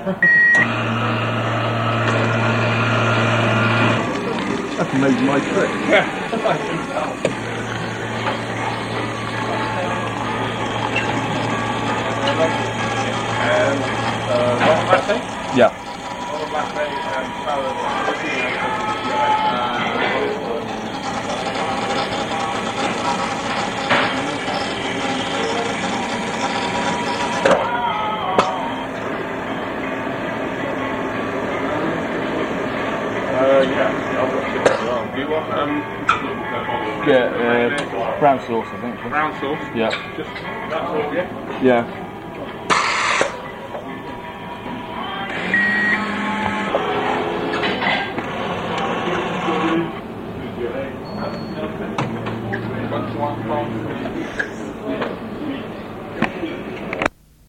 That's made my trick. Yeah. One latte? Yeah. One latte and salad. Yeah, I've got chicken as well. Do you want Yeah, brown sauce, I think. brown sauce? Yeah. Just that sauce, yeah? Yeah.